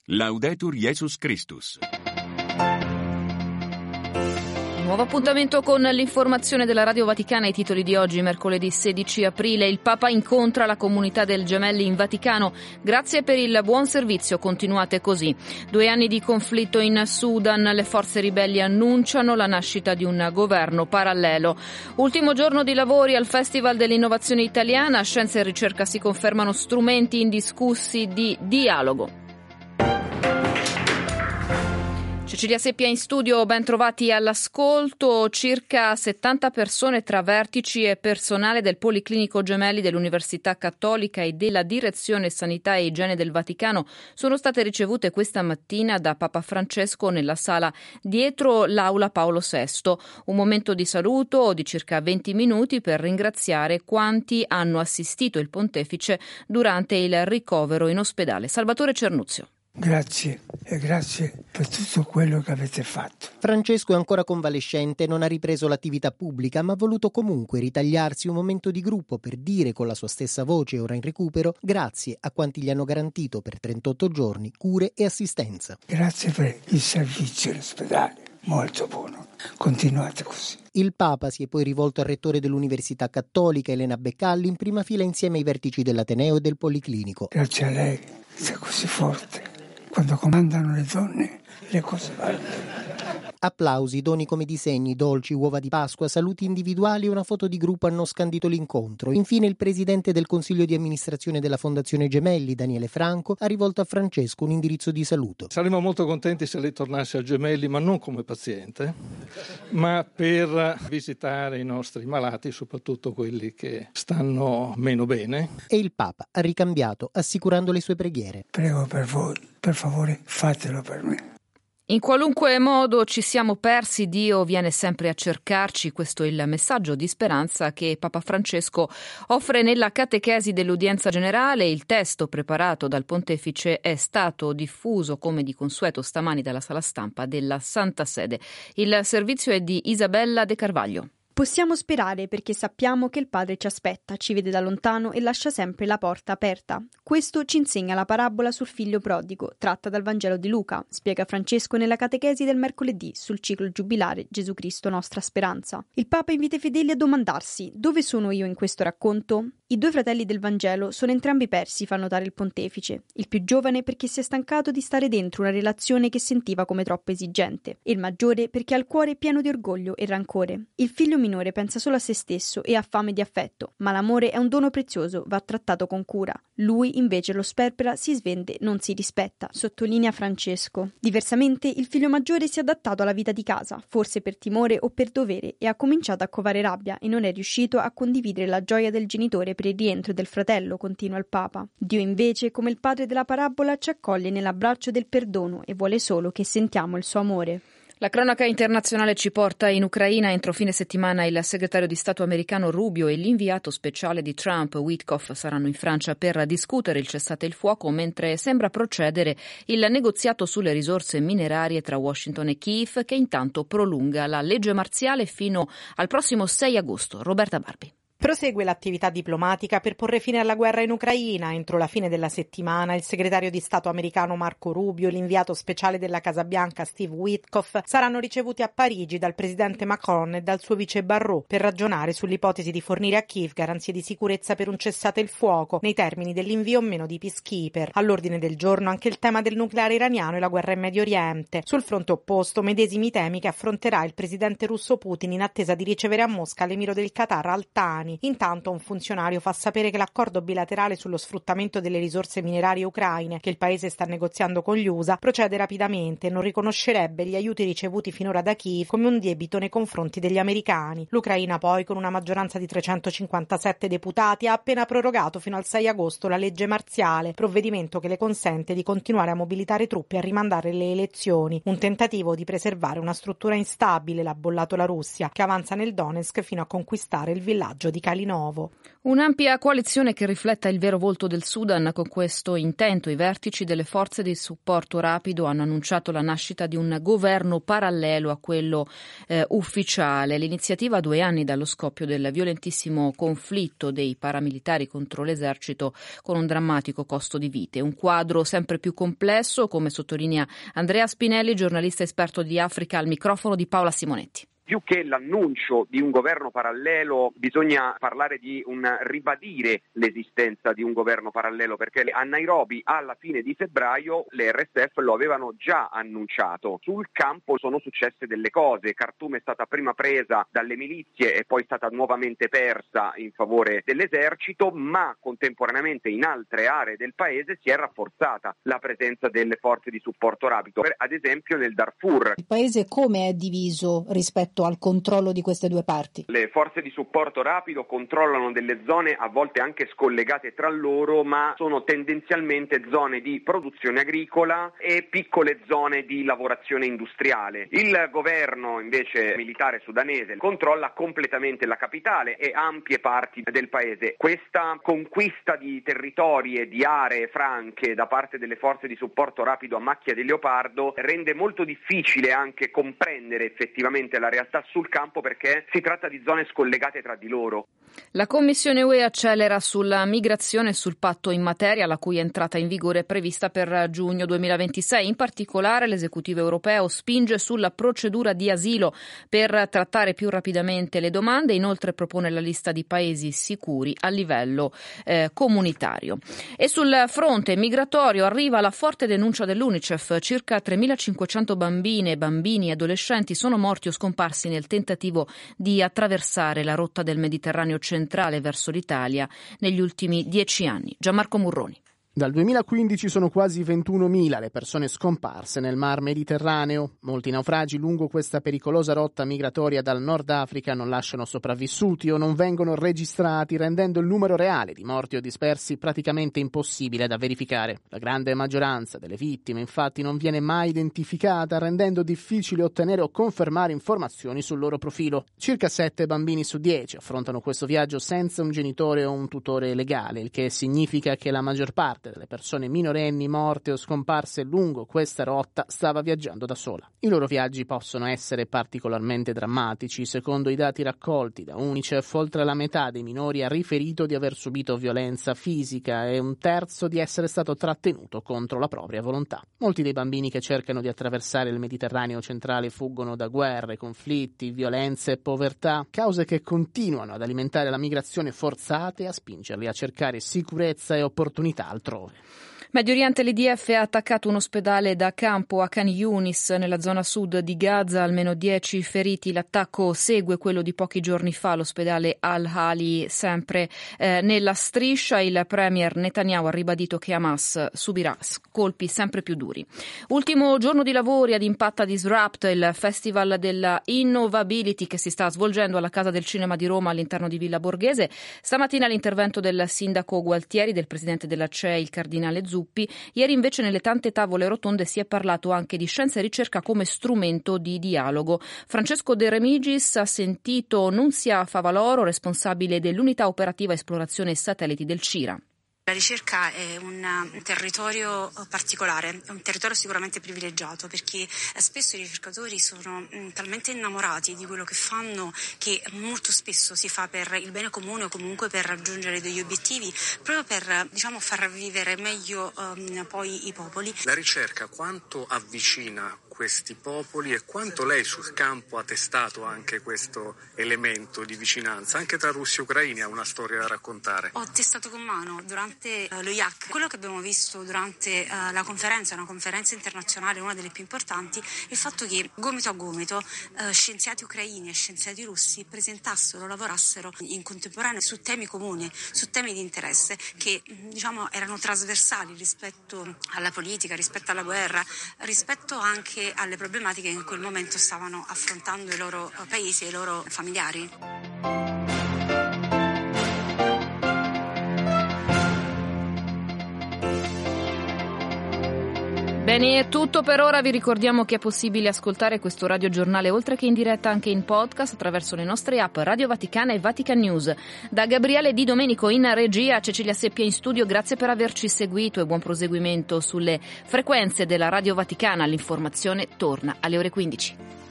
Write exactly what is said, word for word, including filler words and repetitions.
Laudetur Jesus Christus. Nuovo appuntamento con l'informazione della Radio Vaticana. I titoli di oggi, mercoledì sedici aprile. Il Papa incontra la comunità del Gemelli in Vaticano. Grazie per il buon servizio, continuate così. Due anni di conflitto in Sudan. Le forze ribelli annunciano la nascita di un governo parallelo. Ultimo giorno di lavori al Festival dell'Innovazione Italiana. Scienza e ricerca si confermano strumenti indiscussi di dialogo. Cecilia Seppia in studio, ben trovati all'ascolto. Circa settanta persone tra vertici e personale del Policlinico Gemelli dell'Università Cattolica e della Direzione Sanità e Igiene del Vaticano sono state ricevute questa mattina da Papa Francesco nella sala dietro l'Aula Paolo sesto. Un momento di saluto di circa venti minuti per ringraziare quanti hanno assistito il Pontefice durante il ricovero in ospedale. Salvatore Cernuzio. Grazie e grazie per tutto quello che avete fatto. Francesco è ancora convalescente, non ha ripreso l'attività pubblica, ma ha voluto comunque ritagliarsi un momento di gruppo per dire con la sua stessa voce, ora in recupero, grazie a quanti gli hanno garantito per trentotto giorni cure e assistenza. Grazie per il servizio all'ospedale, molto buono. Continuate così. Il Papa si è poi rivolto al rettore dell'Università Cattolica, Elena Beccalli, in prima fila insieme ai vertici dell'Ateneo e del Policlinico. Grazie a lei, sei così forte. Quando comandano le donne, le cose vanno. Applausi, doni come disegni, dolci, uova di Pasqua, saluti individuali e una foto di gruppo hanno scandito l'incontro. Infine il presidente del Consiglio di amministrazione della Fondazione Gemelli, Daniele Franco, ha rivolto a Francesco un indirizzo di saluto. Saremmo molto contenti se lei tornasse a Gemelli, ma non come paziente, ma per visitare i nostri malati, soprattutto quelli che stanno meno bene. E il Papa ha ricambiato, assicurando le sue preghiere. Prego per voi, per favore fatelo per me. In qualunque modo ci siamo persi, Dio viene sempre a cercarci. Questo è il messaggio di speranza che Papa Francesco offre nella catechesi dell'udienza generale. Il testo preparato dal Pontefice è stato diffuso come di consueto stamani dalla sala stampa della Santa Sede. Il servizio è di Isabella De Carvaglio. Possiamo sperare perché sappiamo che il Padre ci aspetta, ci vede da lontano e lascia sempre la porta aperta. Questo ci insegna la parabola sul figlio prodigo, tratta dal Vangelo di Luca, spiega Francesco nella catechesi del mercoledì sul ciclo giubilare Gesù Cristo nostra speranza. Il Papa invita i fedeli a domandarsi: dove sono io in questo racconto? I due fratelli del Vangelo sono entrambi persi, fa notare il Pontefice. Il più giovane perché si è stancato di stare dentro una relazione che sentiva come troppo esigente, e il maggiore perché ha il cuore pieno di orgoglio e rancore. Il figlio minore pensa solo a se stesso e ha fame di affetto, ma l'amore è un dono prezioso, va trattato con cura. Lui invece lo sperpera, si svende, non si rispetta, sottolinea Francesco. Diversamente il figlio maggiore si è adattato alla vita di casa, forse per timore o per dovere, e ha cominciato a covare rabbia e non è riuscito a condividere la gioia del genitore per il rientro del fratello, continua il Papa. Dio invece, come il padre della parabola, ci accoglie nell'abbraccio del perdono e vuole solo che sentiamo il suo amore. La cronaca internazionale ci porta in Ucraina. Entro fine settimana il segretario di Stato americano Rubio e l'inviato speciale di Trump, Witkoff, saranno in Francia per discutere il cessate il fuoco, mentre sembra procedere il negoziato sulle risorse minerarie tra Washington e Kiev, che intanto prolunga la legge marziale fino al prossimo sei agosto. Roberta Barbi. Prosegue l'attività diplomatica per porre fine alla guerra in Ucraina. Entro la fine della settimana il segretario di Stato americano Marco Rubio e l'inviato speciale della Casa Bianca Steve Witkoff saranno ricevuti a Parigi dal presidente Macron e dal suo vice Barrot per ragionare sull'ipotesi di fornire a Kiev garanzie di sicurezza per un cessate il fuoco nei termini dell'invio o meno di peacekeeper. All'ordine del giorno anche il tema del nucleare iraniano e la guerra in Medio Oriente. Sul fronte opposto, medesimi temi che affronterà il presidente russo Putin in attesa di ricevere a Mosca l'emiro del Qatar Al-Thani. Intanto un funzionario fa sapere che l'accordo bilaterale sullo sfruttamento delle risorse minerarie ucraine che il paese sta negoziando con gli U S A procede rapidamente e non riconoscerebbe gli aiuti ricevuti finora da Kiev come un debito nei confronti degli americani. L'Ucraina poi, con una maggioranza di trecentocinquantasette deputati, ha appena prorogato fino al sei agosto la legge marziale, provvedimento che le consente di continuare a mobilitare truppe e a rimandare le elezioni, un tentativo di preservare una struttura instabile, l'ha bollato la Russia, che avanza nel Donetsk fino a conquistare il villaggio di Calinovo. Un'ampia coalizione che rifletta il vero volto del Sudan. Con questo intento i vertici delle forze di supporto rapido hanno annunciato la nascita di un governo parallelo a quello eh, ufficiale. L'iniziativa, a due anni dallo scoppio del violentissimo conflitto dei paramilitari contro l'esercito, con un drammatico costo di vite. Un quadro sempre più complesso, come sottolinea Andrea Spinelli, giornalista esperto di Africa, al microfono di Paola Simonetti. Più che l'annuncio di un governo parallelo bisogna parlare di un ribadire l'esistenza di un governo parallelo, perché a Nairobi alla fine di febbraio le R S F lo avevano già annunciato. Sul campo sono successe delle cose. Khartoum è stata prima presa dalle milizie e poi è stata nuovamente persa in favore dell'esercito, ma contemporaneamente in altre aree del paese si è rafforzata la presenza delle forze di supporto rapido, ad esempio nel Darfur. Il paese come è diviso rispetto al controllo di queste due parti? Le forze di supporto rapido controllano delle zone a volte anche scollegate tra loro, ma sono tendenzialmente zone di produzione agricola e piccole zone di lavorazione industriale. Il governo invece militare sudanese controlla completamente la capitale e ampie parti del paese. Questa conquista di territori e di aree franche da parte delle forze di supporto rapido a macchia di leopardo rende molto difficile anche comprendere effettivamente la realtà sul campo, perché si tratta di zone scollegate tra di loro. La Commissione U E accelera sulla migrazione e sul patto in materia, la cui entrata in vigore è prevista per giugno duemilaventisei. In particolare l'esecutivo europeo spinge sulla procedura di asilo per trattare più rapidamente le domande, inoltre propone la lista di paesi sicuri a livello eh, comunitario. E sul fronte migratorio arriva la forte denuncia dell'UNICEF: circa tremilacinquecento bambine, bambini e adolescenti sono morti o scomparsi nel tentativo di attraversare la rotta del Mediterraneo centrale verso l'Italia negli ultimi dieci anni. Gianmarco Murroni. Dal duemilaquindici sono quasi ventunomila le persone scomparse nel Mar Mediterraneo. Molti naufragi lungo questa pericolosa rotta migratoria dal Nord Africa non lasciano sopravvissuti o non vengono registrati, rendendo il numero reale di morti o dispersi praticamente impossibile da verificare. La grande maggioranza delle vittime, infatti, non viene mai identificata, rendendo difficile ottenere o confermare informazioni sul loro profilo. Circa sette bambini su dieci affrontano questo viaggio senza un genitore o un tutore legale, il che significa che la maggior parte delle persone minorenni morte o scomparse lungo questa rotta stava viaggiando da sola. I loro viaggi possono essere particolarmente drammatici. Secondo i dati raccolti da UNICEF, oltre la metà dei minori ha riferito di aver subito violenza fisica e un terzo di essere stato trattenuto contro la propria volontà. Molti dei bambini che cercano di attraversare il Mediterraneo centrale fuggono da guerre, conflitti, violenze e povertà, cause che continuano ad alimentare la migrazione forzata e a spingerli a cercare sicurezza e opportunità altrove. Medio Oriente, l'I D F ha attaccato un ospedale da campo a Khan Yunis, nella zona sud di Gaza, almeno dieci feriti. L'attacco segue quello di pochi giorni fa all'ospedale Al-Hali, sempre eh, nella striscia. Il premier Netanyahu ha ribadito che Hamas subirà colpi sempre più duri. Ultimo giorno di lavori ad Impatta Disrupt, il festival della Innovability che si sta svolgendo alla Casa del Cinema di Roma all'interno di Villa Borghese. Stamattina l'intervento del sindaco Gualtieri, del presidente della C E I, il cardinale Zuppi. Ieri invece nelle tante tavole rotonde si è parlato anche di scienza e ricerca come strumento di dialogo. Francesco De Remigis ha sentito Nunzia Favaloro, responsabile dell'unità operativa esplorazione satelliti del CIRA. La ricerca è un, un territorio particolare, è un territorio sicuramente privilegiato, perché spesso i ricercatori sono mh, talmente innamorati di quello che fanno che molto spesso si fa per il bene comune o comunque per raggiungere degli obiettivi, proprio per, diciamo, far vivere meglio um, poi i popoli. La ricerca quanto avvicina questi popoli e quanto lei sul campo ha testato anche questo elemento di vicinanza, anche tra russi e ucraini ha una storia da raccontare. Ho testato con mano durante uh, lo I A C, quello che abbiamo visto durante uh, la conferenza, una conferenza internazionale, una delle più importanti, il fatto che gomito a gomito uh, scienziati ucraini e scienziati russi presentassero, lavorassero in contemporanea su temi comuni, su temi di interesse che, diciamo, erano trasversali rispetto alla politica, rispetto alla guerra, rispetto anche alle problematiche che in quel momento stavano affrontando i loro paesi e i loro familiari. Bene, è tutto per ora. Vi ricordiamo che è possibile ascoltare questo radiogiornale oltre che in diretta anche in podcast attraverso le nostre app Radio Vaticana e Vatican News. Da Gabriele Di Domenico in regia, Cecilia Seppia in studio, grazie per averci seguito e buon proseguimento sulle frequenze della Radio Vaticana. L'informazione torna alle ore quindici.